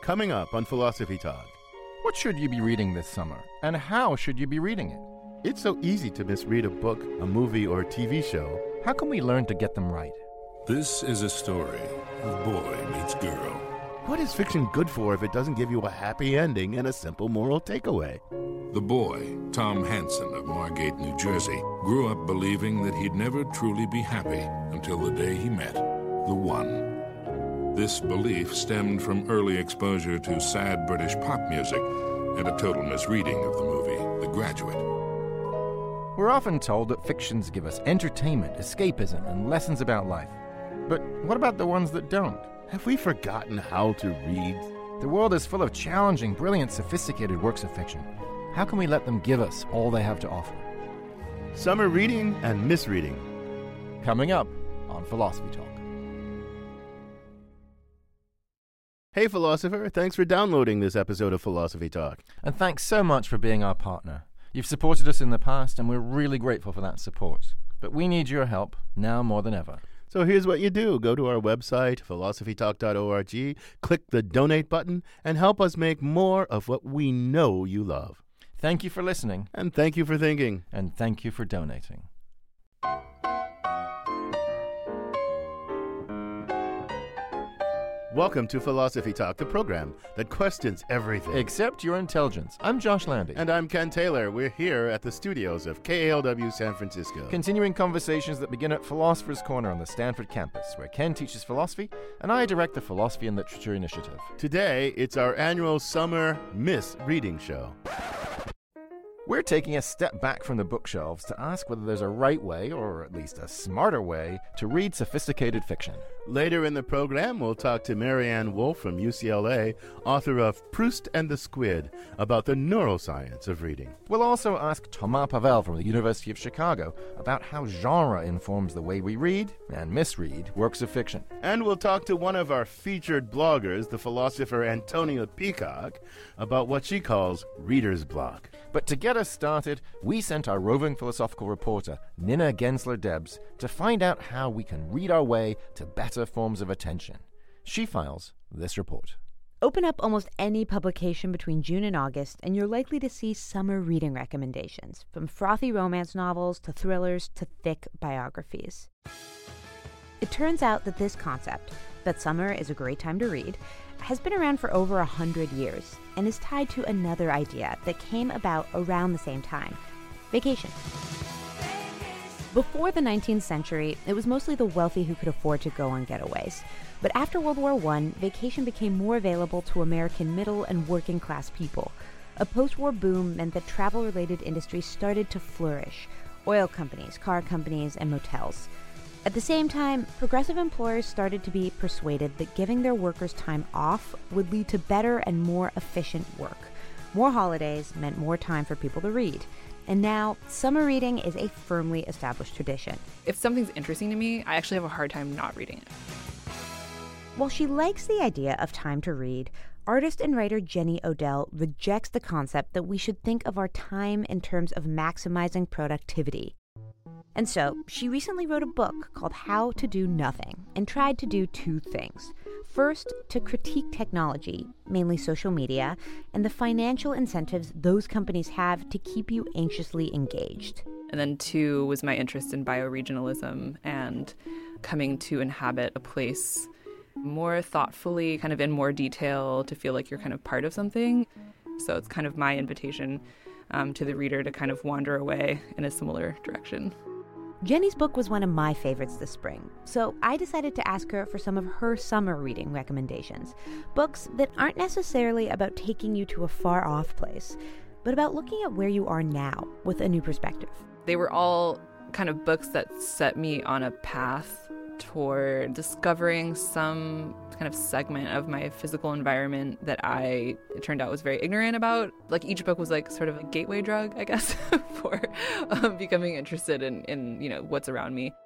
Coming up on Philosophy Talk. What should you be reading this summer, and how should you be reading it? It's so easy to misread a book, a movie, or a TV show. How can we learn to get them right? This is a story of boy meets girl. What is fiction good for if it doesn't give you a happy ending and a simple moral takeaway? The boy, Tom Hanson of Margate, New Jersey, grew up believing that he'd never truly be happy until the day he met the one. This belief stemmed from early exposure to sad British pop music and a total misreading of the movie The Graduate. We're often told that fictions give us entertainment, escapism, and lessons about life. But what about the ones that don't? Have we forgotten how to read? The world is full of challenging, brilliant, sophisticated works of fiction. How can we let them give us all they have to offer? Summer reading and misreading. Coming up on Philosophy Talk. Hey, philosopher, thanks for downloading this episode of Philosophy Talk. And thanks so much for being our partner. You've supported us in the past, and we're really grateful for that support. But we need your help now more than ever. So here's what you do. Go to our website, philosophytalk.org, click the donate button, and help us make more of what we know you love. Thank you for listening. And thank you for thinking. And thank you for donating. Welcome to Philosophy Talk, the program that questions everything. Except your intelligence. I'm Josh Landy. And I'm Ken Taylor. We're here at the studios of KALW San Francisco. Continuing conversations that begin at Philosopher's Corner on the Stanford campus, where Ken teaches philosophy and I direct the Philosophy and Literature Initiative. Today, it's our annual Summer Misreading Show. We're taking a step back from the bookshelves to ask whether there's a right way, or at least a smarter way, to read sophisticated fiction. Later in the program, we'll talk to Marianne Wolf from UCLA, author of Proust and the Squid, about the neuroscience of reading. We'll also ask Thomas Pavel from the University of Chicago about how genre informs the way we read and misread works of fiction. And we'll talk to one of our featured bloggers, the philosopher Antonia Peacock, about what she calls reader's block. But to get us started, we sent our roving philosophical reporter, Nina Gensler-Debs, to find out how we can read our way to better forms of attention. She files this report. Open up almost any publication between June and August, and you're likely to see summer reading recommendations, from frothy romance novels to thrillers to thick biographies. It turns out that this concept, that summer is a great time to read, has been around for over 100 years and is tied to another idea that came about around the same time: vacation. Before the 19th century, it was mostly the wealthy who could afford to go on getaways. But after World War I, vacation became more available to American middle and working class people. A post-war boom meant that travel-related industries started to flourish: oil companies, car companies, and motels. At the same time, progressive employers started to be persuaded that giving their workers time off would lead to better and more efficient work. More holidays meant more time for people to read. And now, summer reading is a firmly established tradition. If something's interesting to me, I actually have a hard time not reading it. While she likes the idea of time to read, artist and writer Jenny Odell rejects the concept that we should think of our time in terms of maximizing productivity. And so, she recently wrote a book called How to Do Nothing, and tried to do two things. First, to critique technology, mainly social media, and the financial incentives those companies have to keep you anxiously engaged. And then two was my interest in bioregionalism and coming to inhabit a place more thoughtfully, kind of in more detail, to feel like you're kind of part of something. So it's kind of my invitation to the reader to kind of wander away in a similar direction. Jenny's book was one of my favorites this spring, so I decided to ask her for some of her summer reading recommendations. Books that aren't necessarily about taking you to a far-off place, but about looking at where you are now with a new perspective. They were all kind of books that set me on a path toward discovering some kind of segment of my physical environment that it turned out was very ignorant about. Like, each book was like sort of a gateway drug, I guess, for becoming interested in what's around me.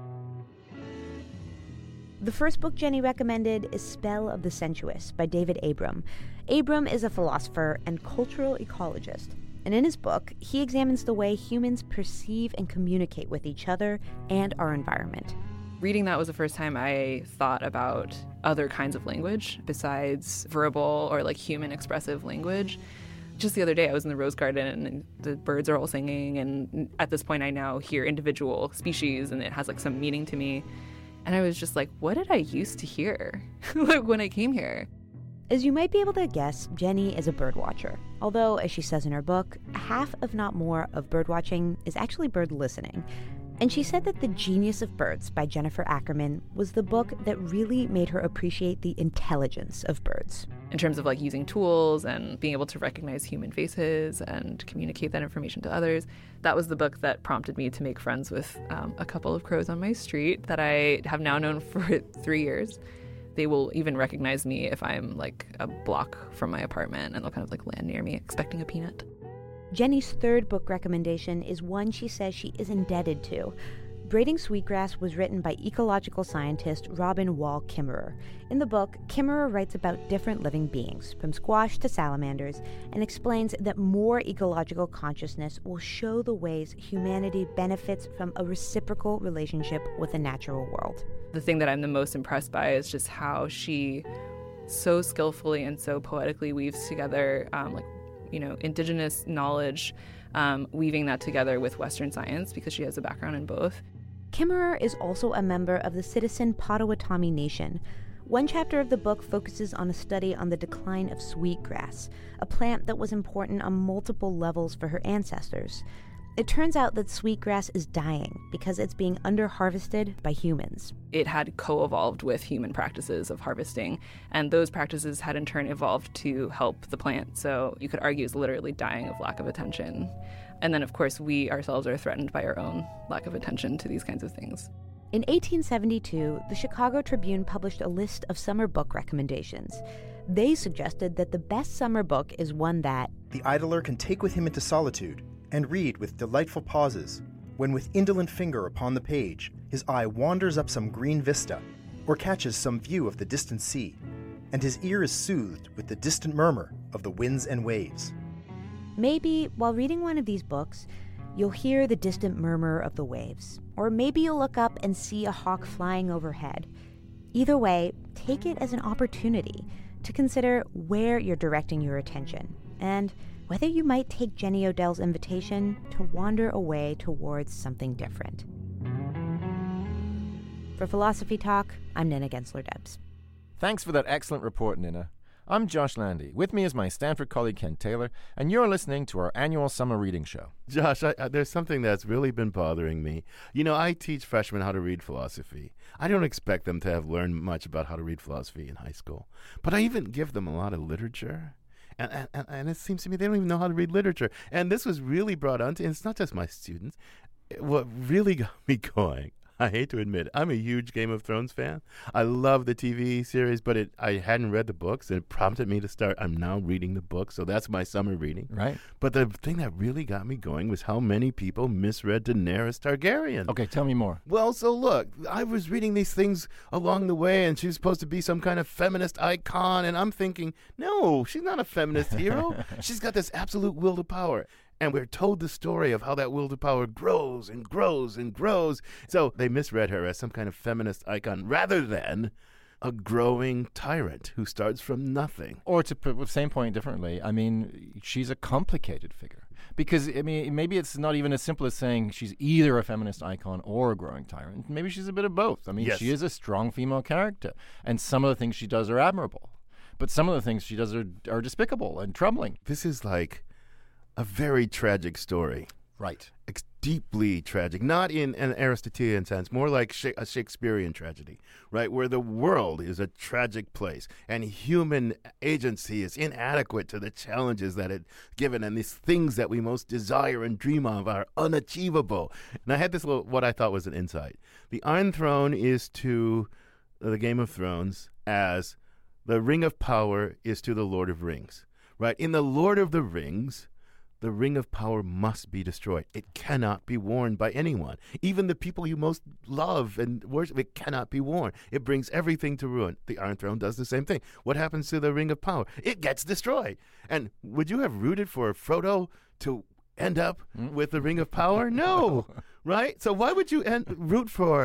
The first book Jenny recommended is Spell of the Sensuous by David Abram. Abram is a philosopher and cultural ecologist, and in his book, he examines the way humans perceive and communicate with each other and our environment. reading that was the first time I thought about other kinds of language besides verbal or like human expressive language. Just the other day, I was in the rose garden and the birds are all singing. And at this point, I now hear individual species and it has like some meaning to me. And I was just like, what did I used to hear like when I came here? As you might be able to guess, Jenny is a bird watcher. Although, as she says in her book, half, if not more, of bird watching is actually bird listening. And she said that The Genius of Birds by Jennifer Ackerman was the book that really made her appreciate the intelligence of birds. In terms of like using tools and being able to recognize human faces and communicate that information to others, that was the book that prompted me to make friends with a couple of crows on my street that I have now known for 3 years. They will even recognize me if I'm like a block from my apartment, and they'll kind of like land near me expecting a peanut. Jenny's third book recommendation is one she says she is indebted to. Braiding Sweetgrass was written by ecological scientist Robin Wall Kimmerer. In the book, Kimmerer writes about different living beings, from squash to salamanders, and explains that more ecological consciousness will show the ways humanity benefits from a reciprocal relationship with the natural world. The thing that I'm the most impressed by is just how so skillfully and so poetically weaves together indigenous knowledge, weaving that together with Western science, because she has a background in both. Kimmerer is also a member of the citizen Potawatomi Nation. One chapter of the book focuses on a study on the decline of sweetgrass, a plant that was important on multiple levels for her ancestors. It turns out that sweetgrass is dying because it's being under-harvested by humans. It had co-evolved with human practices of harvesting, and those practices had in turn evolved to help the plant. So you could argue it's literally dying of lack of attention. And then, of course, we ourselves are threatened by our own lack of attention to these kinds of things. In 1872, the Chicago Tribune published a list of summer book recommendations. They suggested that the best summer book is one that the idler can take with him into solitude and read with delightful pauses, when with indolent finger upon the page, his eye wanders up some green vista, or catches some view of the distant sea, and his ear is soothed with the distant murmur of the winds and waves. Maybe, while reading one of these books, you'll hear the distant murmur of the waves, or maybe you'll look up and see a hawk flying overhead. Either way, take it as an opportunity to consider where you're directing your attention, and whether you might take Jenny Odell's invitation to wander away towards something different. For Philosophy Talk, I'm Nina Gensler-Debs. Thanks for that excellent report, Nina. I'm Josh Landy. With me is my Stanford colleague Ken Taylor, and you're listening to our annual summer reading show. Josh, there's something that's really been bothering me. You know, I teach freshmen how to read philosophy. I don't expect them to have learned much about how to read philosophy in high school, but I even give them a lot of literature. And it seems to me they don't even know how to read literature. And this was really brought on to, and it's not just my students. What really got me going, I hate to admit it, I'm a huge Game of Thrones fan. I love the TV series, but I hadn't read the books, and it prompted me to start. I'm now reading the book, so that's my summer reading. Right. But the thing that really got me going was how many people misread Daenerys Targaryen. Okay, tell me more. Well, so look, I was reading these things along the way, and she was supposed to be some kind of feminist icon, and I'm thinking, no, she's not a feminist hero. She's got this absolute will to power. And we're told the story of how that will to power grows and grows and grows. So they misread her as some kind of feminist icon rather than a growing tyrant who starts from nothing. Or to put the same point differently, I mean, she's a complicated figure. Because, I mean, maybe it's not even as simple as saying she's either a feminist icon or a growing tyrant. Maybe she's a bit of both. I mean, yes. She is a strong female character. And some of the things she does are admirable. But some of the things she does are despicable and troubling. This is like a very tragic story. Right. It's deeply tragic, not in an Aristotelian sense, more like a Shakespearean tragedy, right, where the world is a tragic place and human agency is inadequate to the challenges that it's given, and these things that we most desire and dream of are unachievable. And I had this what I thought was an insight. The Iron Throne is to the Game of Thrones as the Ring of Power is to the Lord of Rings, right? In the Lord of the Rings, the Ring of Power must be destroyed. It cannot be worn by anyone. Even the people you most love and worship, it cannot be worn. It brings everything to ruin. The Iron Throne does the same thing. What happens to the Ring of Power? It gets destroyed. And would you have rooted for Frodo to end up with the Ring of Power? No, right? So why would you root for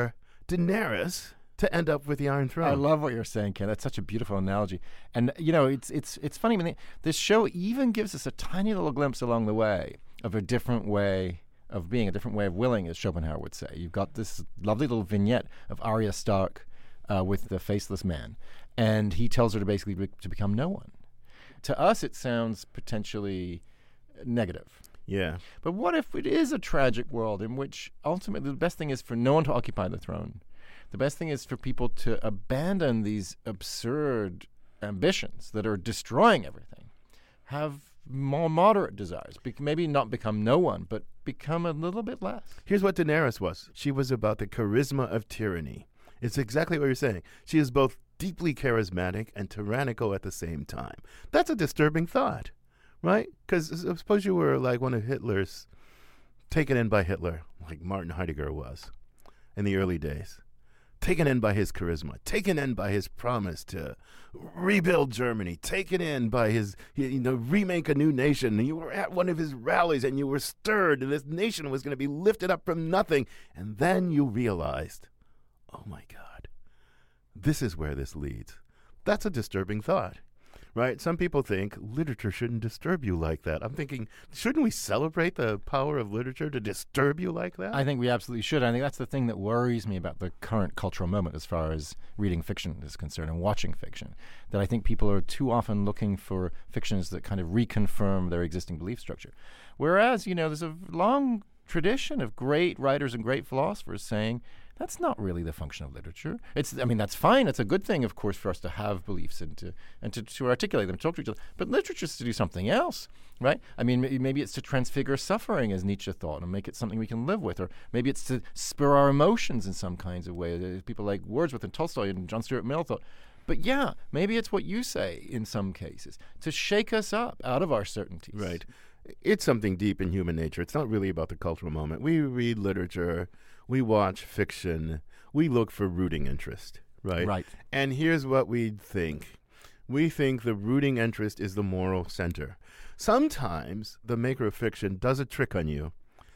Daenerys to end up with the Iron Throne. I love what you're saying, Ken. That's such a beautiful analogy. And, it's funny. I mean, this show even gives us a tiny little glimpse along the way of a different way of being, a different way of willing, as Schopenhauer would say. You've got this lovely little vignette of Arya Stark with the faceless man, and he tells her to basically to become no one. To us, it sounds potentially negative. Yeah. But what if it is a tragic world in which ultimately the best thing is for no one to occupy the throne? The best thing is for people to abandon these absurd ambitions that are destroying everything, have more moderate desires, maybe not become no one, but become a little bit less. Here's what Daenerys was. She was about the charisma of tyranny. It's exactly what you're saying. She is both deeply charismatic and tyrannical at the same time. That's a disturbing thought, right? Because suppose you were like one of Hitler's, taken in by Hitler, like Martin Heidegger was in the early days. Taken in by his charisma, taken in by his promise to rebuild Germany, taken in by his, remake a new nation. And you were at one of his rallies and you were stirred, and this nation was going to be lifted up from nothing. And then you realized, oh my God, this is where this leads. That's a disturbing thought, right? Some people think literature shouldn't disturb you like that. I'm thinking, shouldn't we celebrate the power of literature to disturb you like that? I think we absolutely should. I think that's the thing that worries me about the current cultural moment as far as reading fiction is concerned and watching fiction, that I think people are too often looking for fictions that kind of reconfirm their existing belief structure. Whereas, there's a long tradition of great writers and great philosophers saying, that's not really the function of literature. That's fine. It's a good thing, of course, for us to have beliefs and to articulate them, to talk to each other. But literature is to do something else, right? I mean, maybe it's to transfigure suffering, as Nietzsche thought, and make it something we can live with. Or maybe it's to spur our emotions in some kinds of way. People like Wordsworth and Tolstoy and John Stuart Mill thought. But yeah, maybe it's what you say in some cases, to shake us up out of our certainties. Right. It's something deep in human nature. It's not really about the cultural moment. We read literature, we watch fiction, we look for rooting interest, right? Right. And here's what we think. We think the rooting interest is the moral center. Sometimes the maker of fiction does a trick on you,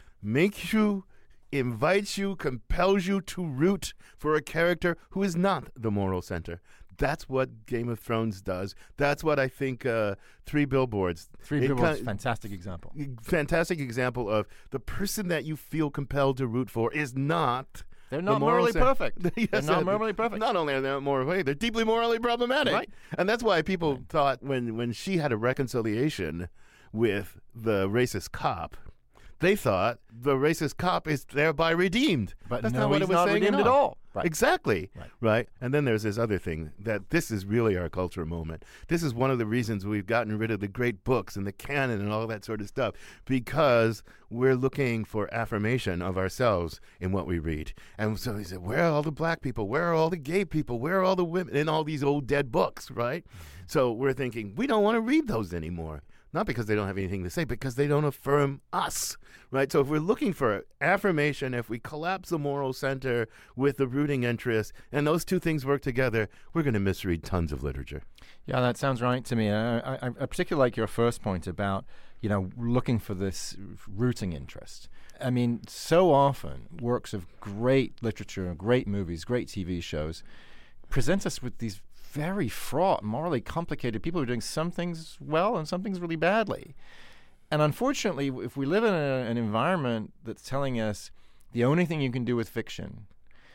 makes you, invites you, compels you to root for a character who is not the moral center. That's what Game of Thrones does. That's what I think Three Billboards. Three Billboards, fantastic example. Fantastic example of the person that you feel compelled to root for is not... They're not morally perfect. Yes, they're not morally perfect. Not only are they not morally, they're deeply morally problematic. Right. And that's why people thought when she had a reconciliation with the racist cop, they thought the racist cop is thereby redeemed. But that's no, not what he's it was not saying redeemed at all. Right. Exactly. Right. Right. And then there's this other thing, that this is really our culture moment. This is one of the reasons we've gotten rid of the great books and the canon and all that sort of stuff, because we're looking for affirmation of ourselves in what we read. And so he said, where are all the black people? Where are all the gay people? Where are all the women in all these old dead books, right? Mm-hmm. So we're thinking, we don't want to read those anymore. Not because they don't have anything to say, because they don't affirm us, right? So if we're looking for affirmation, if we collapse the moral center with the rooting interest, and those two things work together, we're going to misread tons of literature. Yeah, that sounds right to me. I particularly like your first point about, looking for this rooting interest. I mean, so often works of great literature, great movies, great TV shows present us with these very fraught, morally complicated people who are doing some things well and some things really badly. And unfortunately, if we live in an environment that's telling us the only thing you can do with fiction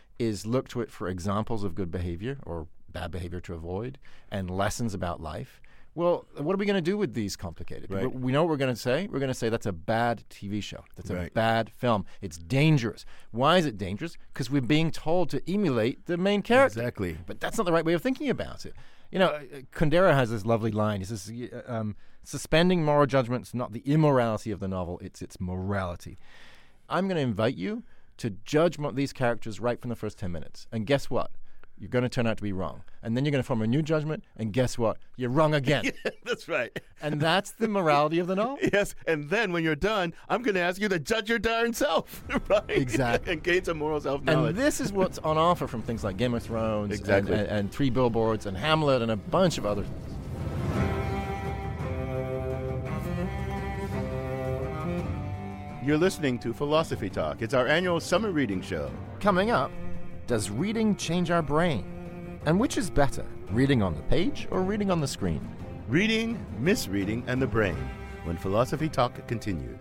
is look to it for examples of good behavior or bad behavior to avoid and lessons about life, well, what are we going to do with these complicated? Right. We know what we're going to say. We're going to say that's a bad TV show. That's right. a bad film. It's dangerous. Why is it dangerous? Because we're being told to emulate the main character. Exactly. But that's not the right way of thinking about it. Kundera has this lovely line. He says, suspending moral judgment's not the immorality of the novel, it's its morality. I'm going to invite you to judge these characters right from the first 10 minutes. And guess what? You're going to turn out to be wrong. And then you're going to form a new judgment, and guess what? You're wrong again. Yeah, that's right. And that's the morality of the novel. Yes, and then when you're done, I'm going to ask you to judge your darn self, right? Exactly. And gain some moral self-knowledge. And this is what's on offer from things like Game of Thrones Exactly. and Three Billboards and Hamlet and a bunch of other things. You're listening to Philosophy Talk. It's our annual summer reading show. Coming up, Does reading change our brain? And which is better, reading on the page or reading on the screen? Reading, misreading, and the brain, when Philosophy Talk continues.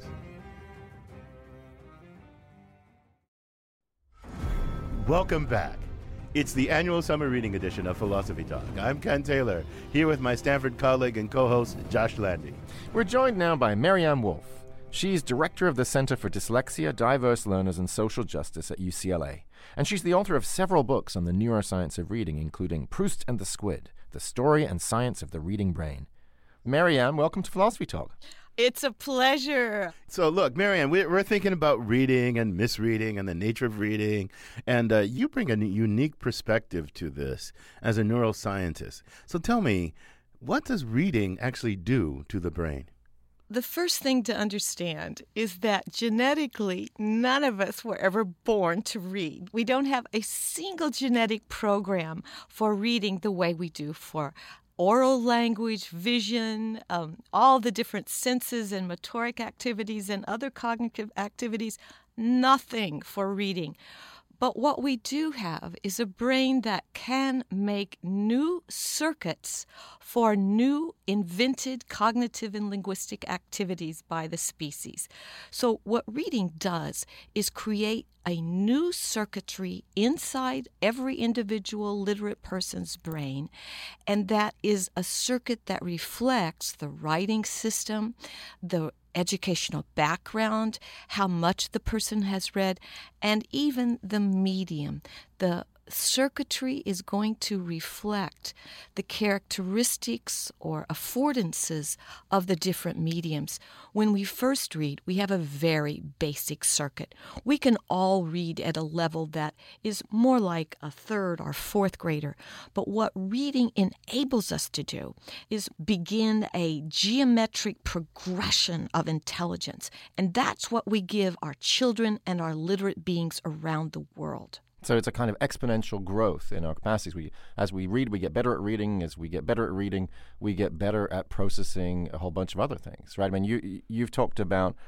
Welcome back. It's the annual summer reading edition of Philosophy Talk. I'm Ken Taylor, here with my Stanford colleague and co-host Josh Landy. We're joined now by Marianne Wolf. She's director of the Center for Dyslexia, Diverse Learners, and Social Justice at UCLA. And she's the author of several books on the neuroscience of reading, including Proust and the Squid, The Story and Science of the Reading Brain. Marianne, welcome to Philosophy Talk. It's a pleasure. So look, Marianne, we're thinking about reading and misreading and the nature of reading, and you bring a unique perspective to this as a neuroscientist. So tell me, what does reading actually do to the brain? The first thing to understand is that genetically, none of us were ever born to read. We don't have a single genetic program for reading the way we do for oral language, vision, all the different senses and motoric activities and other cognitive activities, nothing for reading. But what we do have is a brain that can make new circuits for new invented cognitive and linguistic activities by the species. So what reading does is create a new circuitry inside every individual literate person's brain, and that is a circuit that reflects the writing system, the educational background, how much the person has read, and even the medium. The circuitry is going to reflect the characteristics or affordances of the different mediums. When we first read, we have a very basic circuit. We can all read at a level that is more like a third or fourth grader. But what reading enables us to do is begin a geometric progression of intelligence. And that's what we give our children and our literate beings around the world. So it's a kind of exponential growth in our capacities. As we read, we get better at reading. As we get better at reading, we get better at processing a whole bunch of other things, right? I mean, you've talked about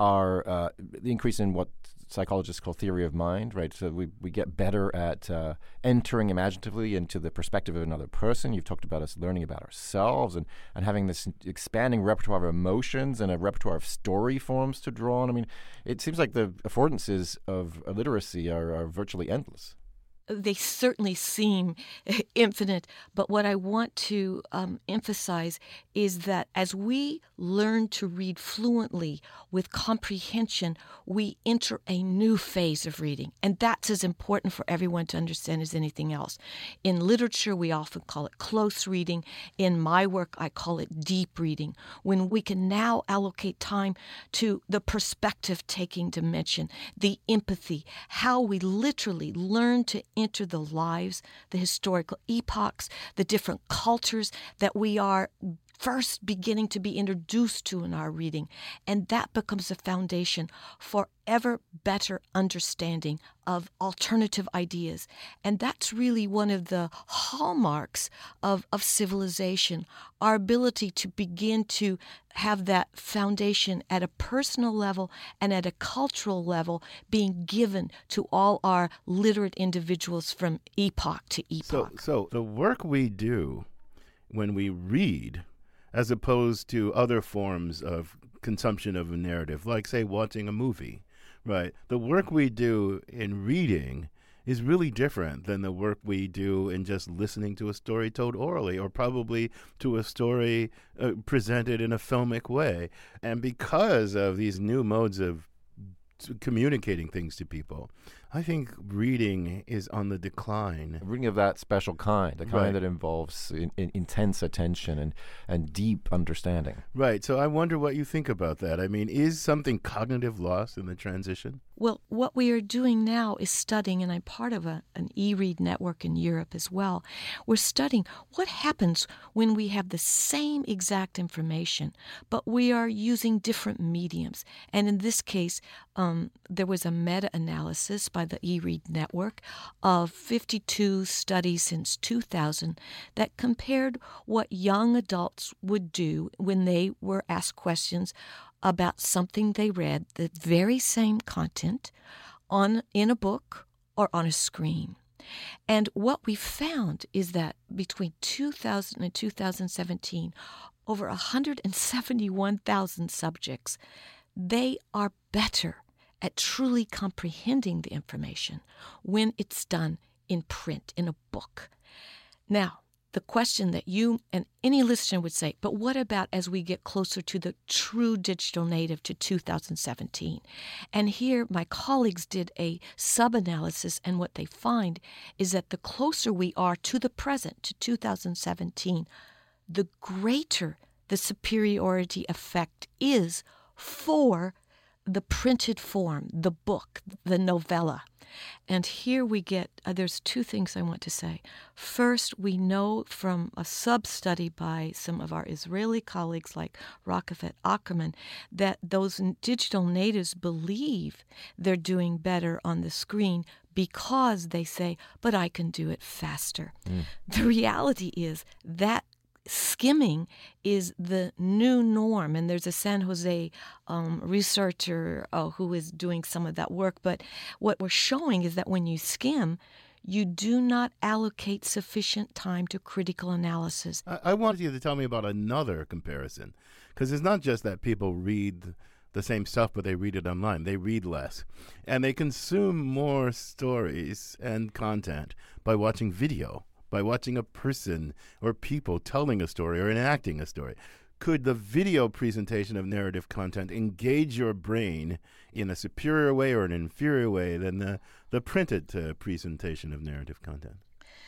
our the increase in what psychologists call theory of mind, right? So we get better at entering imaginatively into the perspective of another person. You've talked about us learning about ourselves and having this expanding repertoire of emotions and a repertoire of story forms to draw on. I mean, it seems like the affordances of literacy are virtually endless. They certainly seem infinite, but what I want to emphasize is that as we learn to read fluently with comprehension, we enter a new phase of reading, and that's as important for everyone to understand as anything else. In literature, we often call it close reading. In my work, I call it deep reading, when we can now allocate time to the perspective-taking dimension, the empathy, how we literally learn to enter the lives, the historical epochs, the different cultures that we are first beginning to be introduced to in our reading. And that becomes a foundation for ever better understanding of alternative ideas. And that's really one of the hallmarks of civilization, our ability to begin to have that foundation at a personal level and at a cultural level being given to all our literate individuals from epoch to epoch. So the work we do when we read, as opposed to other forms of consumption of a narrative, like, say, watching a movie, right? The work we do in reading is really different than the work we do in just listening to a story told orally, or probably to a story presented in a filmic way. And because of these new modes of communicating things to people, I think reading is on the decline. Reading of that special kind, the kind that involves intense attention and deep understanding. Right. So I wonder what you think about that. I mean, is something cognitive lost in the transition? Well, what we are doing now is studying, and I'm part of an e-read network in Europe as well. We're studying what happens when we have the same exact information, but we are using different mediums. And in this case, there was a meta-analysis by the e-read network of 52 studies since 2000 that compared what young adults would do when they were asked questions about something they read, the very same content, in a book or on a screen. And what we found is that between 2000 and 2017, over 171,000 subjects, they are better at truly comprehending the information when it's done in print, in a book. Now, the question that you and any listener would say, but what about as we get closer to the true digital native to 2017? And here my colleagues did a sub-analysis, and what they find is that the closer we are to the present, to 2017, the greater the superiority effect is for the printed form, the book, the novella. And here we get, there's two things I want to say. First, we know from a sub-study by some of our Israeli colleagues like Rakefet Ackerman that those digital natives believe they're doing better on the screen because they say, but I can do it faster. The reality is that skimming is the new norm, and there's a San Jose researcher who is doing some of that work. But what we're showing is that when you skim, you do not allocate sufficient time to critical analysis. I wanted you to tell me about another comparison, because it's not just that people read the same stuff, but they read it online. They read less, and they consume more stories and content by watching video, by watching a person or people telling a story or enacting a story. Could the video presentation of narrative content engage your brain in a superior way or an inferior way than the printed presentation of narrative content?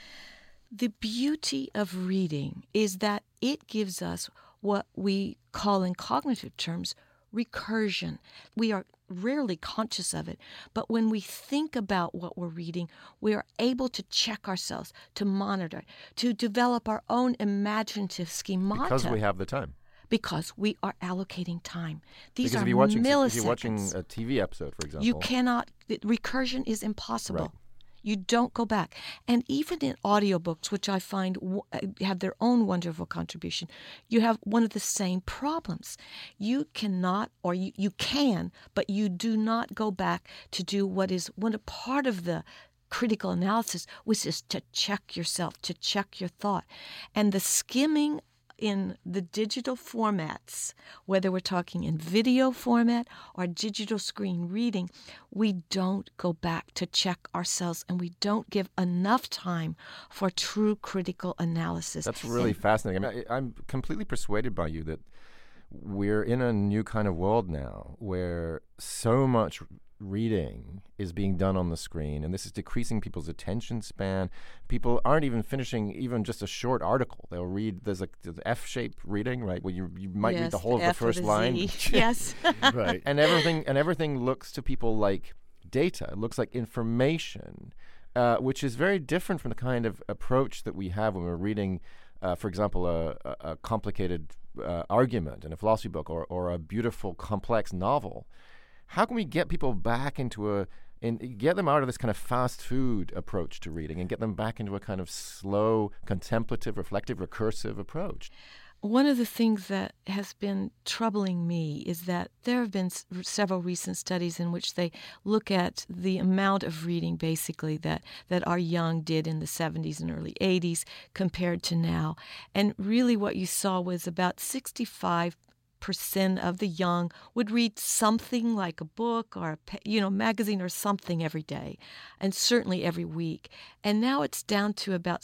The beauty of reading is that it gives us what we call in cognitive terms recursion. We are rarely conscious of it, but when we think about what we're reading, we are able to check ourselves, to monitor, to develop our own imaginative schemata. Because we have the time. Because we are allocating time. These because are if you're watching, milliseconds. If you're watching a TV episode, for example. You cannot, recursion is impossible. Right. You don't go back. And even in audiobooks, which I find have their own wonderful contribution, you have one of the same problems. You cannot, or you can, but you do not go back to do what is one part of the critical analysis, which is to check yourself, to check your thought. And the skimming in the digital formats, whether we're talking in video format or digital screen reading, we don't go back to check ourselves, and we don't give enough time for true critical analysis. That's really fascinating. I mean, I'm completely persuaded by you that we're in a new kind of world now where so much reading is being done on the screen, and this is decreasing people's attention span. People aren't even finishing even just a short article. They'll read, there's like the F-shaped reading, right, where you might read the whole of the first line. Yes. Right. And everything looks to people like data. It looks like information, which is very different from the kind of approach that we have when we're reading, for example, a complicated argument in a philosophy book or a beautiful, complex novel. How can we get people back into get them out of this kind of fast food approach to reading and get them back into a kind of slow, contemplative, reflective, recursive approach? One of the things that has been troubling me is that there have been several recent studies in which they look at the amount of reading, basically, that our young did in the 70s and early 80s compared to now. And really what you saw was about 65% of the young would read something like a book or a magazine or something every day, and certainly every week. And now it's down to about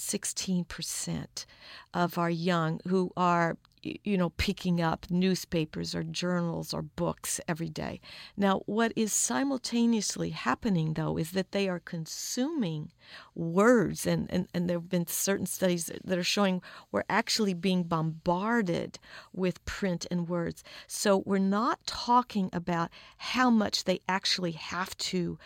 16% of our young who are picking up newspapers or journals or books every day. Now, what is simultaneously happening, though, is that they are consuming words, and there have been certain studies that are showing we're actually being bombarded with print and words. So we're not talking about how much they actually have to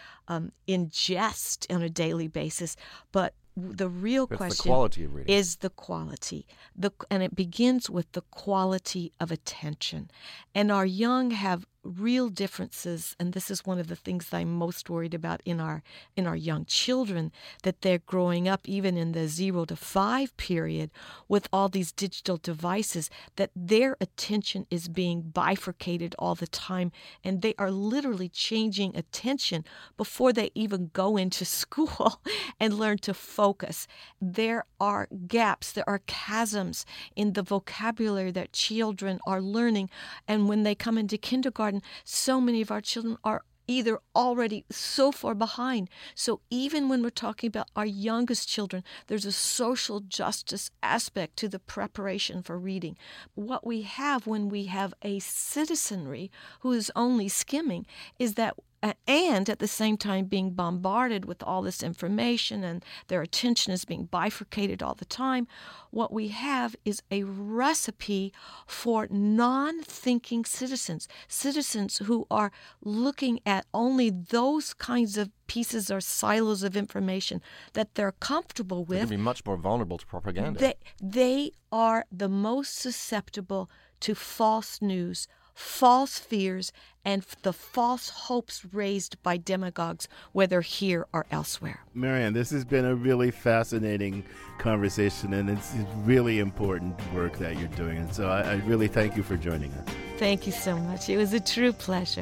ingest on a daily basis, but the real question the quality of reading. Is the quality. And it begins with the quality of attention. And our young have real differences, and this is one of the things that I'm most worried about in our young children, that they're growing up even in the 0 to 5 period with all these digital devices, that their attention is being bifurcated all the time, and they are literally changing attention before they even go into school and learn to focus. There are gaps, there are chasms in the vocabulary that children are learning, and when they come into kindergarten, so many of our children are either already so far behind. So even when we're talking about our youngest children, there's a social justice aspect to the preparation for reading. What we have when we have a citizenry who is only skimming is that, and at the same time being bombarded with all this information and their attention is being bifurcated all the time, what we have is a recipe for non-thinking citizens who are looking at only those kinds of pieces or silos of information that they're comfortable with. They can be much more vulnerable to propaganda. They are the most susceptible to false news, false fears, and the false hopes raised by demagogues, whether here or elsewhere. Marianne, this has been a really fascinating conversation, and it's really important work that you're doing. And so I really thank you for joining us. Thank you so much. It was a true pleasure.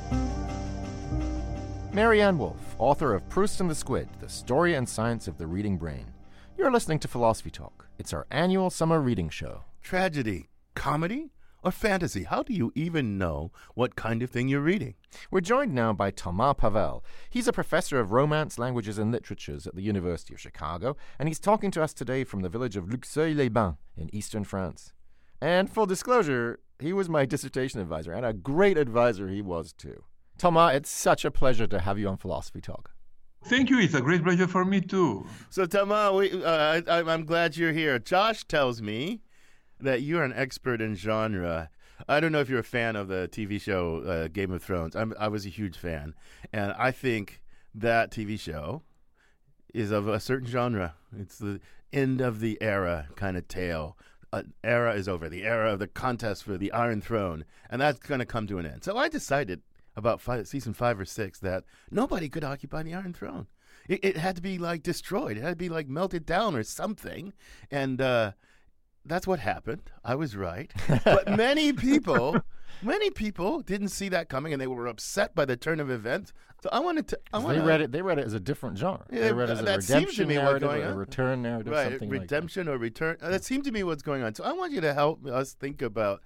Marianne Wolf, author of Proust and the Squid, The Story and Science of the Reading Brain. You're listening to Philosophy Talk. It's our annual summer reading show. Tragedy, comedy, or fantasy? How do you even know what kind of thing you're reading? We're joined now by Thomas Pavel. He's a professor of Romance, Languages and Literatures at the University of Chicago, and he's talking to us today from the village of Luxeuil-les-Bains in eastern France. And full disclosure, he was my dissertation advisor, and a great advisor he was too. Thomas, it's such a pleasure to have you on Philosophy Talk. Thank you. It's a great pleasure for me too. So, Thomas, I'm glad you're here. Josh tells me that you're an expert in genre. I don't know if you're a fan of the TV show Game of Thrones. I was a huge fan, and I think that TV show is of a certain genre. It's the end of the era kind of tale. Era is over. The era of the contest for the Iron Throne, and that's going to come to an end. So I decided about season 5 or 6 that nobody could occupy the Iron Throne. It had to be like destroyed. It had to be like melted down or something, and that's what happened. I was right. But many people didn't see that coming, and they were upset by the turn of events. So They read it as a different genre. Yeah, they read it as a redemption narrative or a return narrative, right, something redemption like that. Or return. That seemed to me what's going on. So I want you to help us think about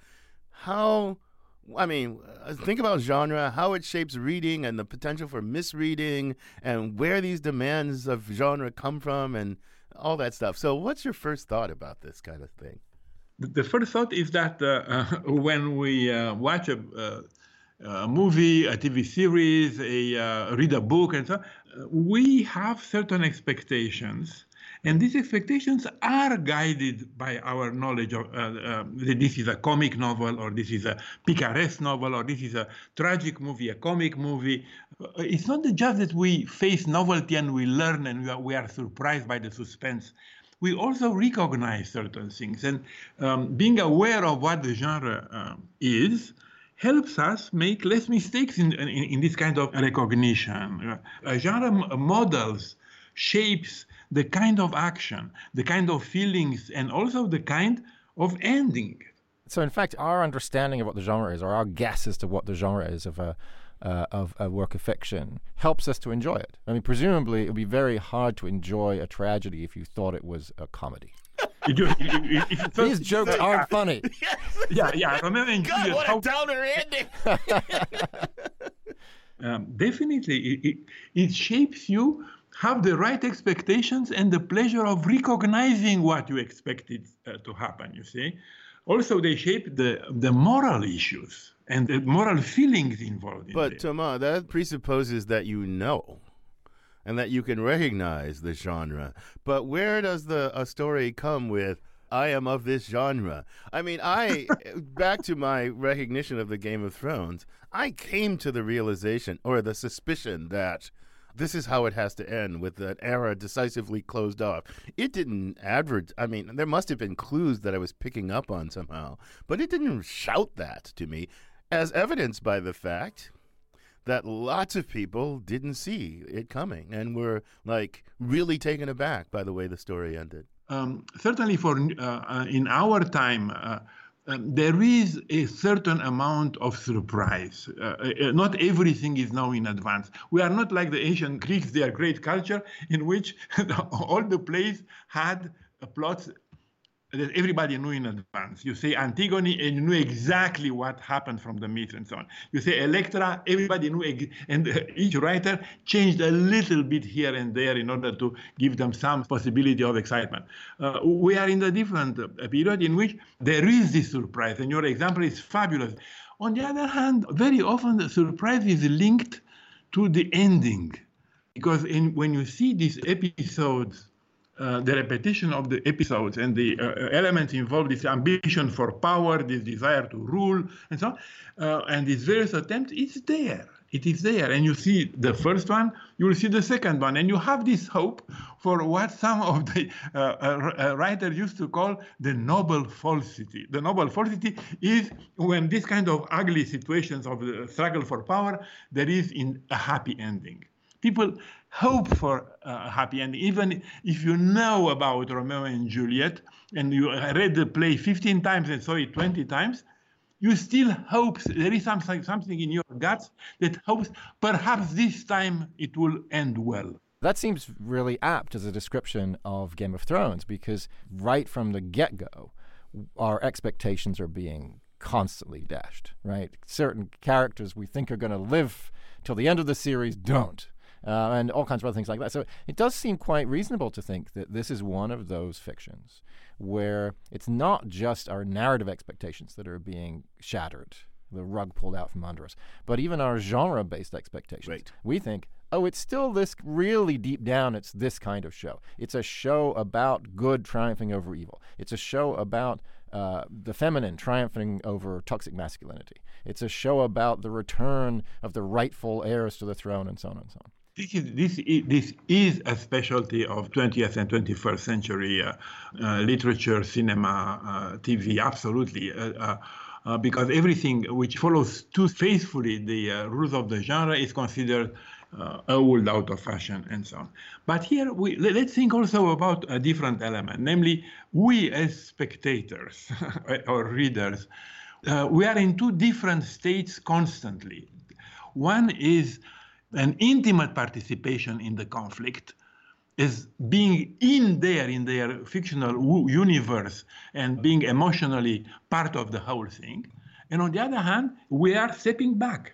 think about genre, how it shapes reading and the potential for misreading, and where these demands of genre come from, and all that stuff. So what's your first thought about this kind of thing? The first thought is that when we watch a movie, a TV series, read a book, and so on, we have certain expectations. And these expectations are guided by our knowledge of this is a comic novel, or this is a picaresque novel, or this is a tragic movie, a comic movie. It's not just that we face novelty and we learn and we are surprised by the suspense. We also recognize certain things. And being aware of what the genre is helps us make less mistakes in this kind of recognition. A genre models, shapes the kind of action, the kind of feelings, and also the kind of ending. So, in fact, our understanding of what the genre is, or our guess as to what the genre is of a work of fiction, helps us to enjoy it. I mean, presumably, it would be very hard to enjoy a tragedy if you thought it was a comedy. These jokes aren't funny. Yeah. God, what a downer ending! Definitely, it shapes you. Have the right expectations and the pleasure of recognizing what you expected to happen, you see. Also, they shape the moral issues and the moral feelings involved in it. But, Thomas, that presupposes that you know and that you can recognize the genre. But where does a story come with, I am of this genre? I mean, back to my recognition of the Game of Thrones, I came to the realization or the suspicion that this is how it has to end, with that era decisively closed off. It didn't there must have been clues that I was picking up on somehow, but it didn't shout that to me. as evidenced by the fact that lots of people didn't see it coming and were like really taken aback by the way the story ended. Certainly for in our time, there is a certain amount of surprise. Not everything is known in advance. We are not like the ancient Greeks, their great culture, in which all the plays had plots that everybody knew in advance. You say Antigone, and you knew exactly what happened from the myth and so on. You say Electra, everybody knew, and each writer changed a little bit here and there in order to give them some possibility of excitement. We are in a different period in which there is this surprise, and your example is fabulous. On the other hand, very often the surprise is linked to the ending, because when you see these episodes, the repetition of the episodes and the elements involved, this ambition for power, this desire to rule, and so on, and these various attempts, it's there. It is there. And you see the first one, you will see the second one, and you have this hope for what some of the writers used to call the noble falsity. The noble falsity is when this kind of ugly situations of the struggle for power, there is in a happy ending. People hope for a happy ending. Even if you know about Romeo and Juliet and you read the play 15 times and saw it 20 times, you still hope, there is something in your guts that hopes perhaps this time it will end well. That seems really apt as a description of Game of Thrones, because right from the get-go, our expectations are being constantly dashed, right? Certain characters we think are going to live till the end of the series don't. And all kinds of other things like that. So it does seem quite reasonable to think that this is one of those fictions where it's not just our narrative expectations that are being shattered, the rug pulled out from under us, but even our genre-based expectations. Right. We think, oh, it's still this really deep down, it's this kind of show. It's a show about good triumphing over evil. It's a show about the feminine triumphing over toxic masculinity. It's a show about the return of the rightful heirs to the throne, and so on and so on. This is a specialty of 20th and 21st century literature, cinema, TV, absolutely. Because everything which follows too faithfully the rules of the genre is considered old, out of fashion, and so on. But here, let's think also about a different element, namely, we as spectators or readers, we are in two different states constantly. One is an intimate participation in the conflict, is being in their fictional universe and being emotionally part of the whole thing. And on the other hand, we are stepping back.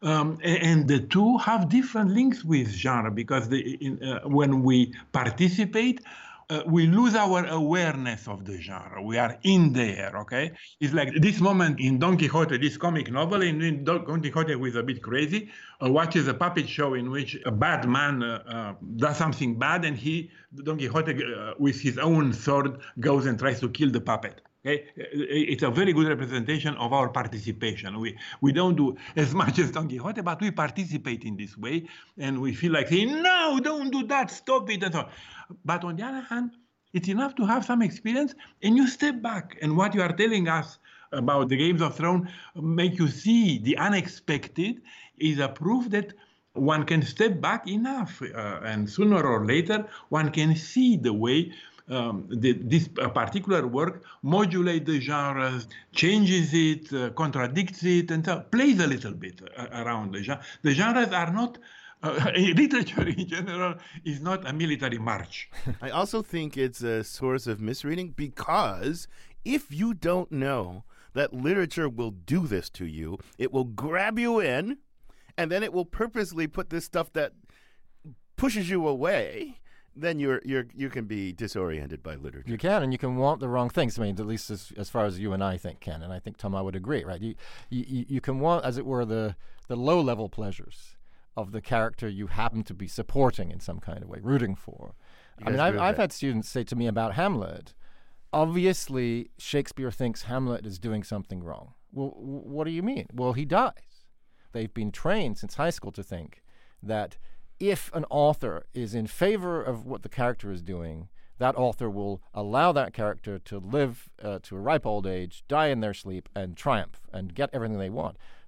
And the two have different links with genre, because when we participate, we lose our awareness of the genre. We are in there, okay? It's like this moment in Don Quixote, this comic novel, in Don Quixote, who is a bit crazy, watches a puppet show in which a bad man does something bad, and Don Quixote, with his own sword, goes and tries to kill the puppet. Okay? It's a very good representation of our participation. We don't do as much as Don Quixote, but we participate in this way, and we feel like saying, no, don't do that, stop it, and so on. But on the other hand, it's enough to have some experience, and you step back, and what you are telling us about the Games of Thrones make you see the unexpected is a proof that one can step back enough, and sooner or later, one can see the way this particular work modulates the genres, changes it, contradicts it, and so plays a little bit around the genre. The genres are not, literature in general is not a military march. I also think it's a source of misreading, because if you don't know that literature will do this to you, it will grab you in, and then it will purposely put this stuff that pushes you away, then you can be disoriented by literature. You can, and you can want the wrong things. I mean, at least as far as you and I think, Ken, and I think, Tom, I would agree, right? You can want, as it were, the low-level pleasures of the character you happen to be supporting in some kind of way, rooting for. I mean, I've had students say to me about Hamlet, obviously Shakespeare thinks Hamlet is doing something wrong. Well, what do you mean? Well, he dies. They've been trained since high school to think that if an author is in favor of what the character is doing, that author will allow that character to live to a ripe old age, die in their sleep, and triumph and get everything they want.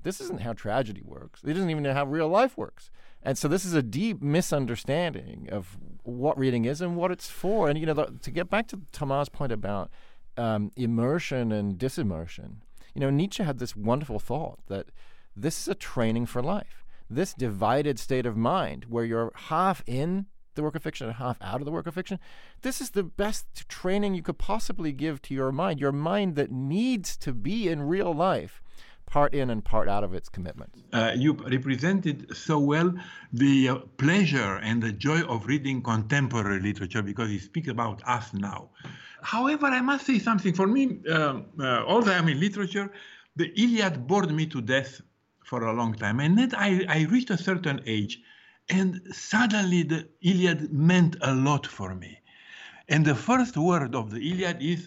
this isn't how tragedy works. It doesn't even know how real life works. And so this is a deep misunderstanding of what reading is and what it's for. And, to get back to Thomas' point about immersion and disimmersion, Nietzsche had this wonderful thought that this is a training for life. This divided state of mind where you're half in the work of fiction and half out of the work of fiction, this is the best training you could possibly give to your mind that needs to be in real life, part in and part out of its commitments. You represented so well the pleasure and the joy of reading contemporary literature, because you speak about us now. However, I must say something. For me, although I'm in literature, the Iliad bored me to death for a long time. And then I reached a certain age, and suddenly the Iliad meant a lot for me. And the first word of the Iliad is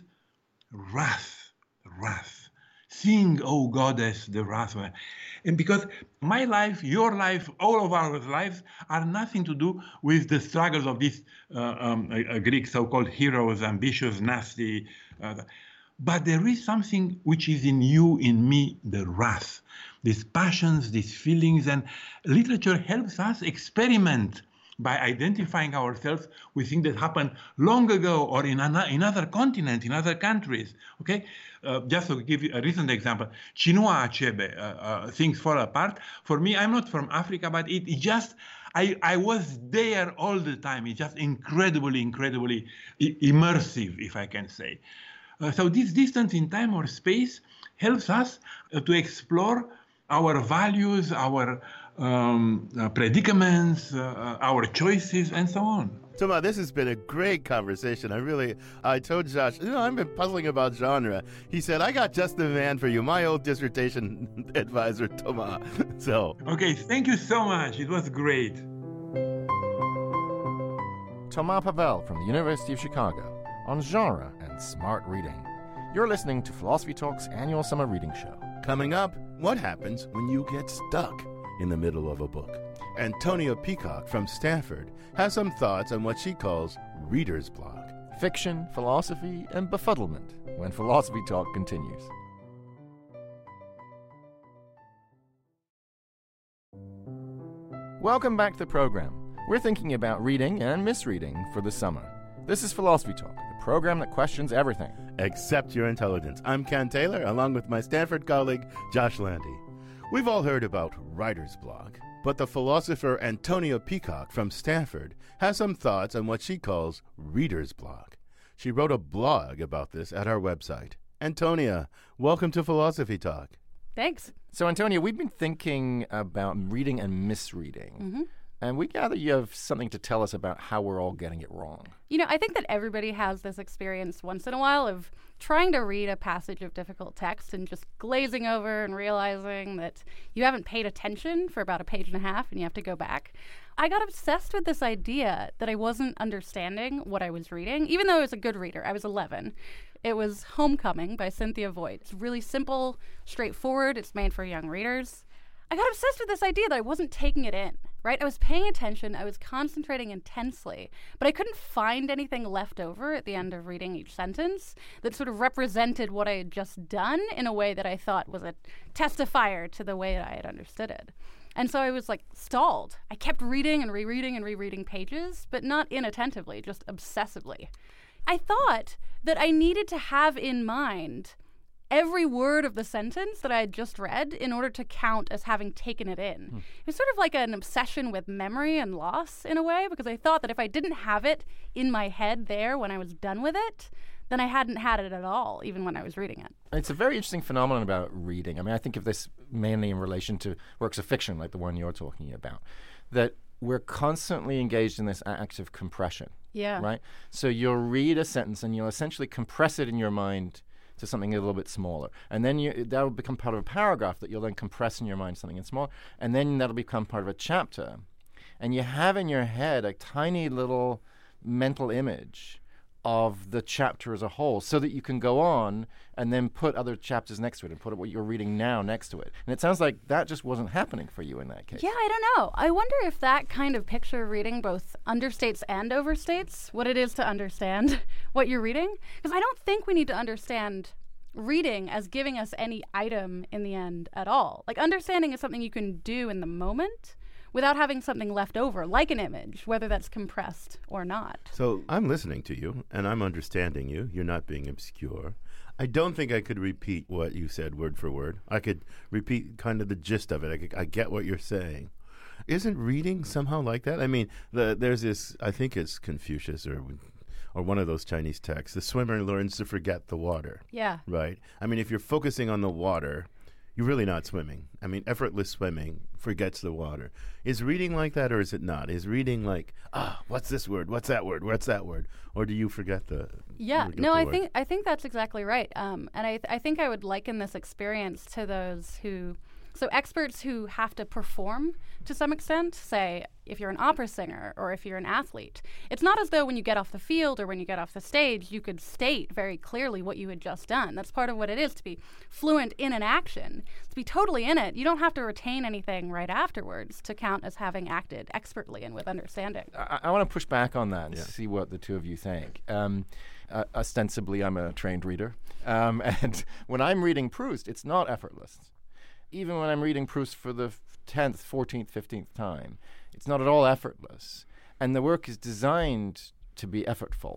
wrath, wrath. Sing, O goddess, the wrath. And because my life, your life, all of our lives are nothing to do with the struggles of these Greek so-called heroes, ambitious, nasty. But there is something which is in you, in me, the wrath. These passions, these feelings, and literature helps us experiment by identifying ourselves with things that happened long ago or in other continents, in other countries. Okay, just to give you a recent example, Chinua Achebe, Things Fall Apart. For me, I'm not from Africa, but it just, I was there all the time. It's just incredibly immersive, if I can say. So this distance in time or space helps us to explore our values, our predicaments, our choices, and so on. Thomas, this has been a great conversation. I told Josh, I've been puzzling about genre. He said, I got just the man for you, my old dissertation advisor, Thomas. So. Okay, thank you so much. It was great. Thomas Pavel from the University of Chicago on genre and smart reading. You're listening to Philosophy Talk's annual summer reading show. Coming up, what happens when you get stuck in the middle of a book? Antonia Peacock from Stanford has some thoughts on what she calls reader's block. Fiction, philosophy, and befuddlement when Philosophy Talk continues. Welcome back to the program. We're thinking about reading and misreading for the summer. This is Philosophy Talk, the program that questions everything except your intelligence. I'm Ken Taylor, along with my Stanford colleague, Josh Landy. We've all heard about writer's block, but the philosopher Antonia Peacock from Stanford has some thoughts on what she calls reader's block. She wrote a blog about this at our website. Antonia, welcome to Philosophy Talk. Thanks. So, Antonia, we've been thinking about reading and misreading. Mm-hmm. And we gather you have something to tell us about how we're all getting it wrong. I think that everybody has this experience once in a while of trying to read a passage of difficult text and just glazing over and realizing that you haven't paid attention for about a page and a half and you have to go back. I got obsessed with this idea that I wasn't understanding what I was reading, even though I was a good reader. I was 11. It was Homecoming by Cynthia Voigt. It's really simple, straightforward. It's made for young readers. I got obsessed with this idea that I wasn't taking it in, right? I was paying attention, I was concentrating intensely, but I couldn't find anything left over at the end of reading each sentence that sort of represented what I had just done in a way that I thought was a testifier to the way that I had understood it. And so I was stalled. I kept reading and rereading pages, but not inattentively, just obsessively. I thought that I needed to have in mind every word of the sentence that I had just read in order to count as having taken it in. It was sort of like an obsession with memory and loss in a way, because I thought that if I didn't have it in my head there when I was done with it, then I hadn't had it at all, even when I was reading it. It's a very interesting phenomenon about reading. I mean, I think of this mainly in relation to works of fiction like the one you're talking about, that we're constantly engaged in this act of compression. Yeah. Right? So you'll read a sentence and you'll essentially compress it in your mind to something a little bit smaller. And then that'll become part of a paragraph that you'll then compress in your mind something smaller. And then that'll become part of a chapter. And you have in your head a tiny little mental image of the chapter as a whole so that you can go on and then put other chapters next to it and put what you're reading now next to it. And it sounds like that just wasn't happening for you in that case. Yeah, I don't know. I wonder if that kind of picture reading both understates and overstates what it is to understand what you're reading. Because I don't think we need to understand reading as giving us any item in the end at all. Like, understanding is something you can do in the moment without having something left over, like an image, whether that's compressed or not. So I'm listening to you, and I'm understanding you. You're not being obscure. I don't think I could repeat what you said word for word. I could repeat kind of the gist of it. I get what you're saying. Isn't reading somehow like that? I mean, there's this, I think it's Confucius or one of those Chinese texts. The swimmer learns to forget the water. Yeah. Right? I mean, if you're focusing on the water, you're really not swimming. I mean, effortless swimming forgets the water. Is reading like that, or is it not? Is reading like, what's this word? What's that word? What's that word? Or do you forget the? Yeah, no, I think that's exactly right. And I think I would liken this experience to those so experts who have to perform to some extent, say if you're an opera singer or if you're an athlete. It's not as though when you get off the field or when you get off the stage, you could state very clearly what you had just done. That's part of what it is to be fluent in an action. To be totally in it, you don't have to retain anything right afterwards to count as having acted expertly and with understanding. I want to push back on that and see what the two of you think. Ostensibly, I'm a trained reader. And when I'm reading Proust, it's not effortless. Even when I'm reading Proust for the 10th, 14th, 15th time, it's not at all effortless. And the work is designed to be effortful,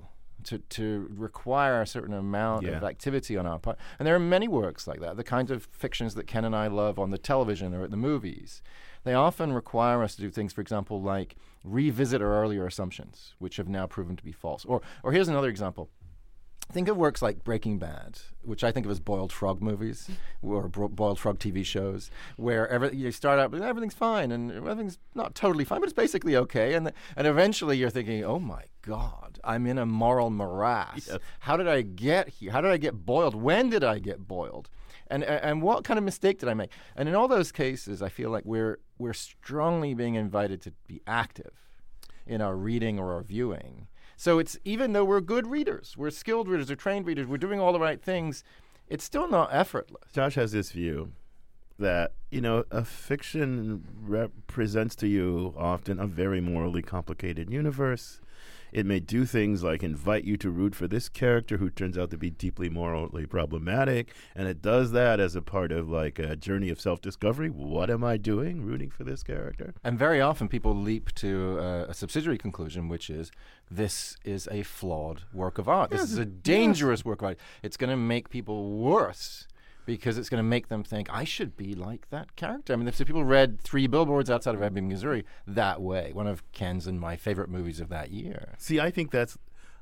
to require a certain amount of activity on our part. And there are many works like that, the kinds of fictions that Ken and I love on the television or at the movies. They often require us to do things, for example, like revisit our earlier assumptions, which have now proven to be false. Or here's another example. Think of works like Breaking Bad, which I think of as boiled frog movies or boiled frog TV shows, where you start out, everything's fine and everything's not totally fine, but it's basically okay. And eventually you're thinking, oh my God, I'm in a moral morass. Yes. How did I get here? How did I get boiled? When did I get boiled? And what kind of mistake did I make? And in all those cases, I feel like we're strongly being invited to be active in our reading or our viewing. So it's, even though we're good readers, we're skilled readers, we're trained readers, we're doing all the right things, it's still not effortless. Josh has this view that, a fiction represents to you often a very morally complicated universe. It may do things like invite you to root for this character who turns out to be deeply morally problematic, and it does that as a part of like a journey of self-discovery. What am I doing rooting for this character? And very often people leap to a subsidiary conclusion, which is this is a flawed work of art. This is a dangerous work of art. It's going to make people worse, because it's going to make them think, I should be like that character. I mean, if people read 3 Billboards Outside of Ebbing, Missouri that way, one of Ken's and my favorite movies of that year. See, I think that's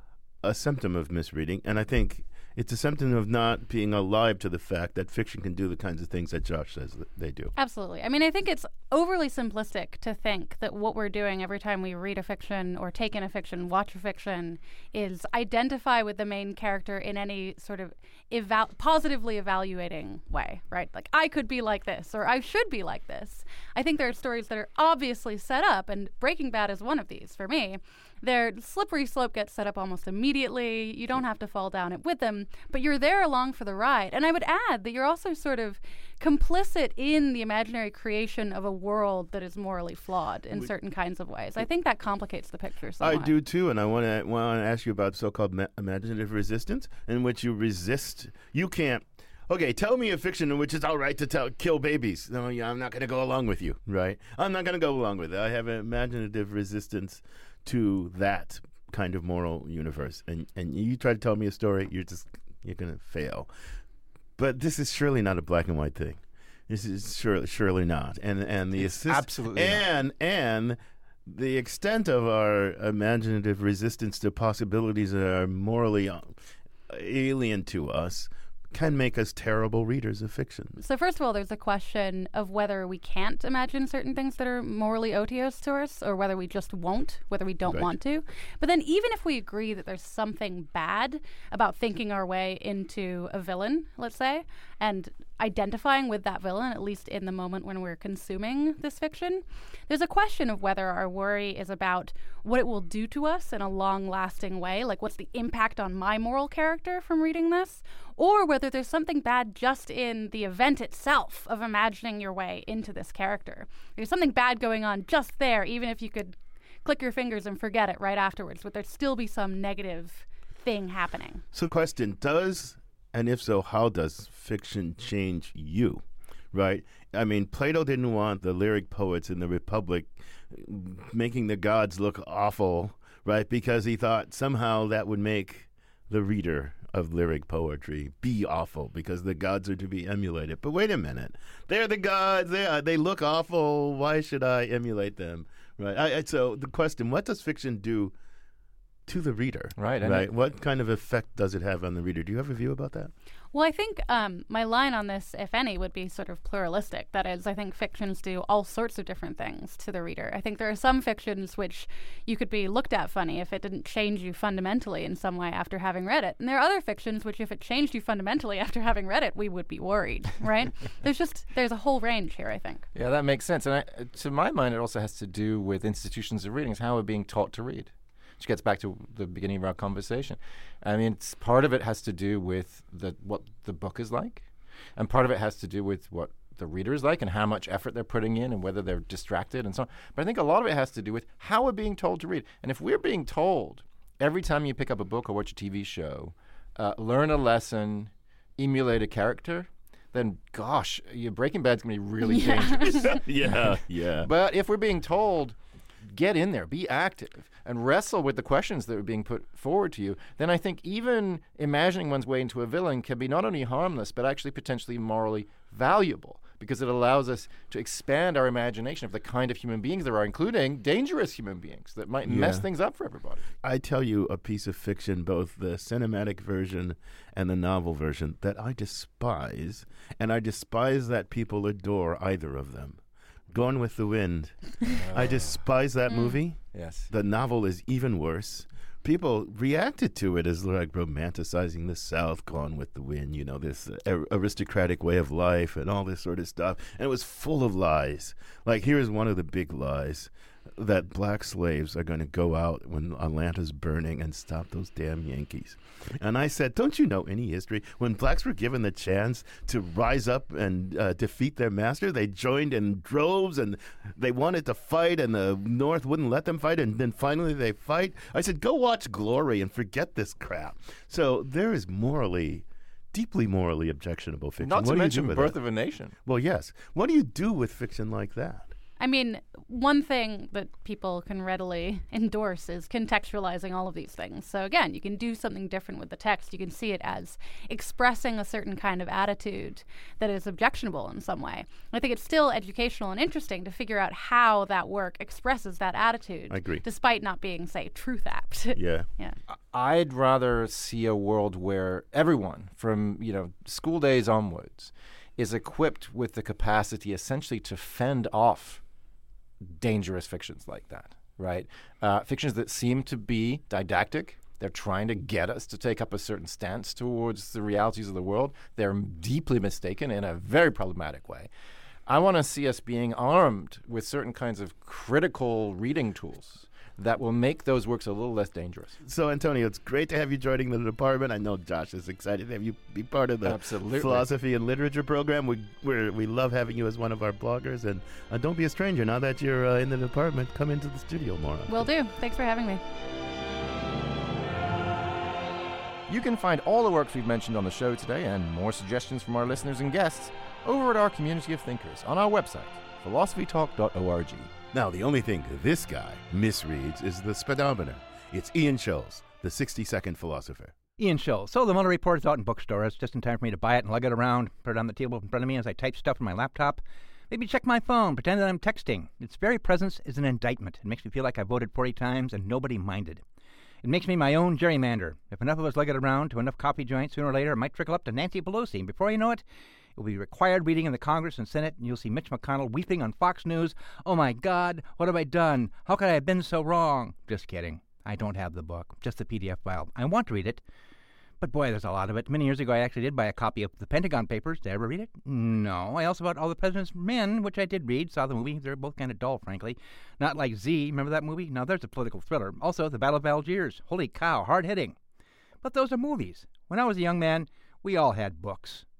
a symptom of misreading, and I think it's a symptom of not being alive to the fact that fiction can do the kinds of things that Josh says that they do. Absolutely. I mean, I think it's overly simplistic to think that what we're doing every time we read a fiction or take in a fiction, watch a fiction, is identify with the main character in any sort of positively evaluating way, right? Like, I could be like this, or I should be like this. I think there are stories that are obviously set up, and Breaking Bad is one of these for me. Their slippery slope gets set up almost immediately. You don't have to fall down it with them, but you're there along for the ride. And I would add that you're also sort of complicit in the imaginary creation of a world that is morally flawed in certain kinds of ways. I think that complicates the picture somewhat. I do too, and I want to ask you about so-called imaginative resistance, in which you resist. You can't. Okay, tell me a fiction in which it's all right to kill babies. No, I'm not going to go along with you, right? I'm not going to go along with it. I have an imaginative resistance to that kind of moral universe. And you try to tell me a story, you're going to fail. But this is surely not a black and white thing. This is surely not. And the absolutely and the extent of our imaginative resistance to possibilities that are morally alien to us can make us terrible readers of fiction. So first of all, there's a question of whether we can't imagine certain things that are morally odious to us, or whether we just won't, whether we don't want to. But then even if we agree that there's something bad about thinking our way into a villain, let's say, and identifying with that villain, at least in the moment when we're consuming this fiction, there's a question of whether our worry is about what it will do to us in a long-lasting way, like what's the impact on my moral character from reading this, or whether there's something bad just in the event itself of imagining your way into this character. There's something bad going on just there, even if you could click your fingers and forget it right afterwards, would there still be some negative thing happening? So question, does And if so, how does fiction change you? Right? I mean, Plato didn't want the lyric poets in the Republic making the gods look awful, right? Because he thought somehow that would make the reader of lyric poetry be awful because the gods are to be emulated. But wait a minute. They're the gods. They look awful. Why should I emulate them? Right? So the question, what does fiction do to the reader? Right. What kind of effect does it have on the reader? Do you have a view about that? Well, I think my line on this, if any, would be sort of pluralistic. That is, I think fictions do all sorts of different things to the reader. I think there are some fictions which you could be looked at funny if it didn't change you fundamentally in some way after having read it. And there are other fictions which, if it changed you fundamentally after having read it, we would be worried, right? There's a whole range here, I think. Yeah, that makes sense. And to my mind, it also has to do with institutions of reading, how we're being taught to read. Which gets back to the beginning of our conversation. I mean, part of it has to do with what the book is like, and part of it has to do with what the reader is like and how much effort they're putting in and whether they're distracted and so on. But I think a lot of it has to do with how we're being told to read. And if we're being told every time you pick up a book or watch a TV show, learn a lesson, emulate a character, then, gosh, your Breaking Bad's going to be really dangerous. Yeah. But if we're being told, get in there, be active, and wrestle with the questions that are being put forward to you, then I think even imagining one's way into a villain can be not only harmless, but actually potentially morally valuable, because it allows us to expand our imagination of the kind of human beings there are, including dangerous human beings that might mess things up for everybody. I tell you a piece of fiction, both the cinematic version and the novel version, that I despise, and I despise that people adore either of them. Gone with the Wind. I despise that movie. Yes. The novel is even worse. People reacted to it as like romanticizing the South, Gone with the Wind, this aristocratic way of life and all this sort of stuff. And it was full of lies. Like, here's one of the big lies, that black slaves are going to go out when Atlanta's burning and stop those damn Yankees. And I said, don't you know any history? When blacks were given the chance to rise up and defeat their master, they joined in droves and they wanted to fight, and the North wouldn't let them fight, and then finally they fight. I said, go watch Glory and forget this crap. So there is deeply morally objectionable fiction. Not to mention Birth of a Nation. Well, yes. What do you do with fiction like that? I mean, one thing that people can readily endorse is contextualizing all of these things. So again, you can do something different with the text. You can see it as expressing a certain kind of attitude that is objectionable in some way. I think it's still educational and interesting to figure out how that work expresses that attitude. I agree. Despite not being, say, truth apt. Yeah. I'd rather see a world where everyone, from school days onwards, is equipped with the capacity essentially to fend off dangerous fictions like that, right? Fictions that seem to be didactic. They're trying to get us to take up a certain stance towards the realities of the world. They're deeply mistaken in a very problematic way. I want to see us being armed with certain kinds of critical reading tools that will make those works a little less dangerous. So, Antonio, it's great to have you joining the department. I know Josh is excited to have you be part of the Absolutely. Philosophy and Literature program. We love having you as one of our bloggers. And don't be a stranger. Now that you're in the department, come into the studio more often. Will do. Thanks for having me. You can find all the works we've mentioned on the show today and more suggestions from our listeners and guests over at our community of thinkers on our website, philosophytalk.org. Now, the only thing this guy misreads is the speedometer. It's Ian Scholes, the 60-second philosopher. Ian Scholes. So the Mueller Report is out in bookstores. Just in time for me to buy it and lug it around, put it on the table in front of me as I type stuff on my laptop. Maybe check my phone, pretend that I'm texting. Its very presence is an indictment. It makes me feel like I voted 40 times and nobody minded. It makes me my own gerrymander. If enough of us lug it around to enough coffee joints, sooner or later it might trickle up to Nancy Pelosi. And before you know it, it will be required reading in the Congress and Senate, and you'll see Mitch McConnell weeping on Fox News. Oh, my God, what have I done? How could I have been so wrong? Just kidding. I don't have the book, just the PDF file. I want to read it, but boy, there's a lot of it. Many years ago, I actually did buy a copy of the Pentagon Papers. Did I ever read it? No. I also bought All the President's Men, which I did read, saw the movie. They're both kind of dull, frankly. Not like Z. Remember that movie? Now, there's a political thriller. Also, The Battle of Algiers. Holy cow, hard-hitting. But those are movies. When I was a young man, we all had books.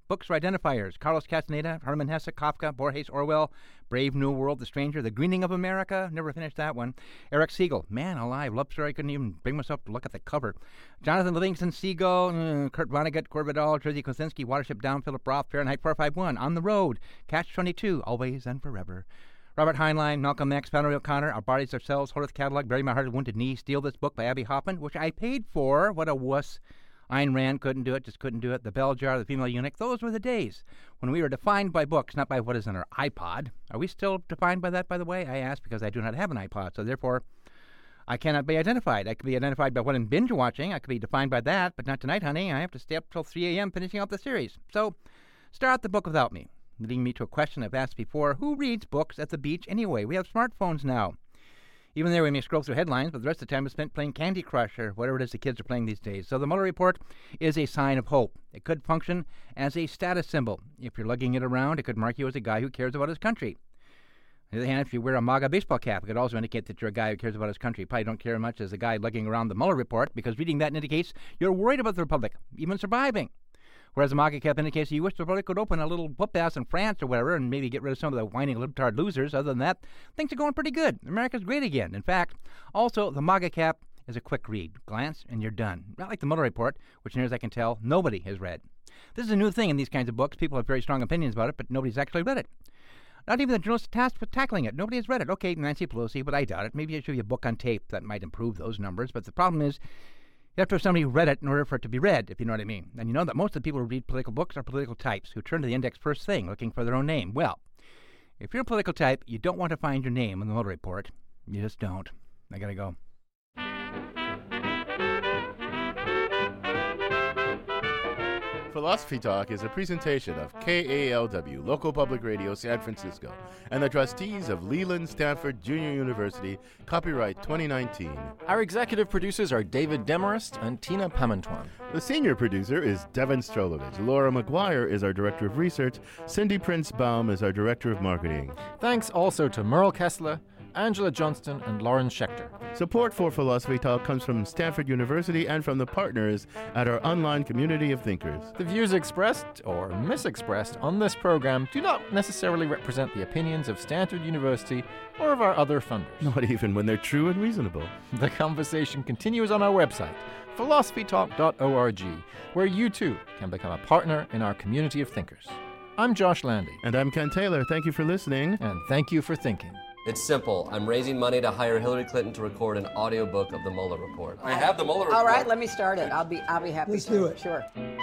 Books for identifiers. Carlos Castaneda, Hermann Hesse, Kafka, Borges, Orwell, Brave New World, The Stranger, The Greening of America. Never finished that one. Eric Siegel, man alive, love story. I couldn't even bring myself to look at the cover. Jonathan Livingston Seagull, Kurt Vonnegut, Corbett Jerzy Kosinski, Watership Down, Philip Roth, Fahrenheit 451, On the Road, Catch-22, Always and Forever. Robert Heinlein, Malcolm X, Flannery O'Connor, Our Bodies Ourselves, Horace Catalog, Bury My Heart at Wounded Knee, Steal This Book by Abby Hoffman, which I paid for. What a wuss. Ayn Rand couldn't do it, just couldn't do it. The Bell Jar, The Female Eunuch, those were the days when we were defined by books, not by what is on our iPod. Are we still defined by that, by the way? I ask because I do not have an iPod, so therefore I cannot be identified. I could be identified by what I'm binge watching. I could be defined by that, but not tonight, honey. I have to stay up till 3 a.m. finishing up the series. So start the book without me, leading me to a question I've asked before. Who reads books at the beach anyway? We have smartphones now. Even there we may scroll through headlines, but the rest of the time is spent playing Candy Crush or whatever it is the kids are playing these days. So the Mueller report is a sign of hope. It could function as a status symbol. If you're lugging it around, it could mark you as a guy who cares about his country. On the other hand, if you wear a MAGA baseball cap, it could also indicate that you're a guy who cares about his country. You probably don't care much as a guy lugging around the Mueller report, because reading that indicates you're worried about the Republic, even surviving. Whereas a MAGA cap indicates you wish the Republic could open a little whoop-ass in France or whatever and maybe get rid of some of the whining libtard losers. Other than that, things are going pretty good. America's great again. In fact, also, the MAGA cap is a quick read. Glance, and you're done. Not like the Mueller report, which, near as I can tell, nobody has read. This is a new thing in these kinds of books. People have very strong opinions about it, but nobody's actually read it. Not even the journalists tasked with tackling it. Nobody has read it. Okay, Nancy Pelosi, but I doubt it. Maybe I show you a book on tape that might improve those numbers. But the problem is, you have to have somebody who read it in order for it to be read, if you know what I mean. And you know that most of the people who read political books are political types who turn to the index first thing, looking for their own name. Well, if you're a political type, you don't want to find your name in the Mueller report. You just don't. I gotta go. Philosophy Talk is a presentation of KALW, Local Public Radio, San Francisco, and the trustees of Leland Stanford Junior University, copyright 2019. Our executive producers are David Demarest and Tina Pamantuan. The senior producer is Devin Strolovich. Laura McGuire is our director of research. Cindy Prince-Baum is our director of marketing. Thanks also to Merle Kessler, Angela Johnston, and Lauren Schechter. Support for Philosophy Talk comes from Stanford University and from the partners at our online community of thinkers. The views expressed or misexpressed on this program do not necessarily represent the opinions of Stanford University or of our other funders. Not even when they're true and reasonable. The conversation continues on our website, philosophytalk.org, where you too can become a partner in our community of thinkers. I'm Josh Landy. And I'm Ken Taylor. Thank you for listening. And thank you for thinking. It's simple. I'm raising money to hire Hillary Clinton to record an audiobook of the Mueller report. I have the Mueller report. All right, let me start it. I'll be happy. Let's do it. Sure.